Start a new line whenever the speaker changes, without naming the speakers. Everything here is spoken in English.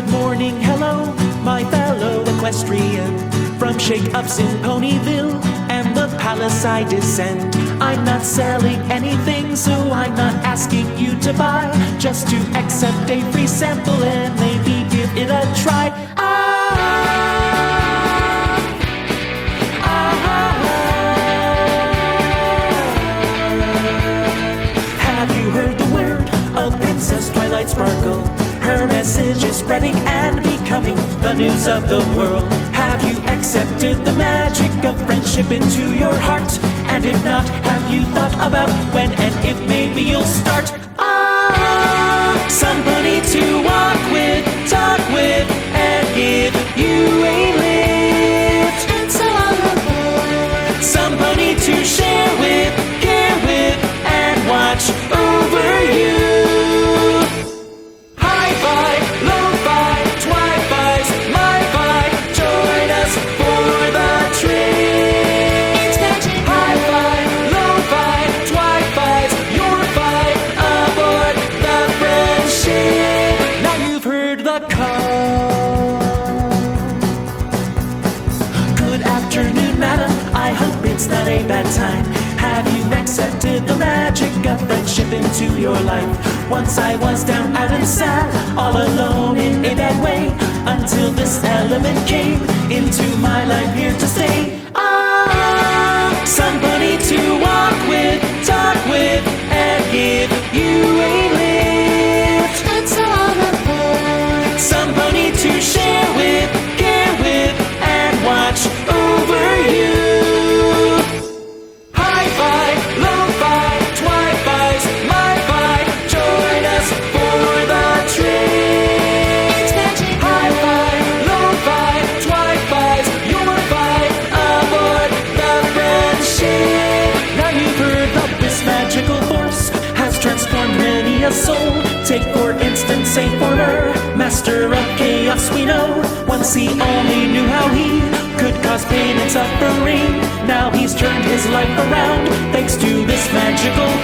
Good morning, hello, my fellow equestrian. From shake-ups in Ponyville and the palace I descend. I'm not selling anything, so I'm not asking you to buy. Just to accept a free sample and maybe give it a try. Have you heard the word of Princess Twilight Sparkle? Her message is spreading and becoming the news of the world. Have you accepted the magic of friendship into your heart? And if not, have you thought about when and if maybe you'll start? Somebody to walk with, talk with, and give you a lift. It's all aboard. Somebody to share with, care with, and watch over you. Hi-fi, lo-fi, twi-fis, mi-fi, join us for the trip. It's magic. Hi-fi, lo-fi, twi-fis, your fi, aboard the friendship. Now you've heard the call. Good afternoon, madam, I hope it's not a bad time. Have you accepted the magic of friendship into your life? Once I was down, out and sad, all alone in a bad way, until this element came into my life, here to stay. Somebody to walk with, talk with, and give you a lift. It's all aboard. Somebody to share with, care with, and watch over you. Hi-fi, lo-fi, twi-fis, mi-fi, join us for the trip. It's magic. Hi-fi, lo-fi, twi-fis, your fi, aboard the friendship. Now you've heard that this magical force has transformed many a soul. Take for instance a former master of chaos we know. Once he only knew how he could cause pain and suffering. Now he's turned his life around thanks to this magical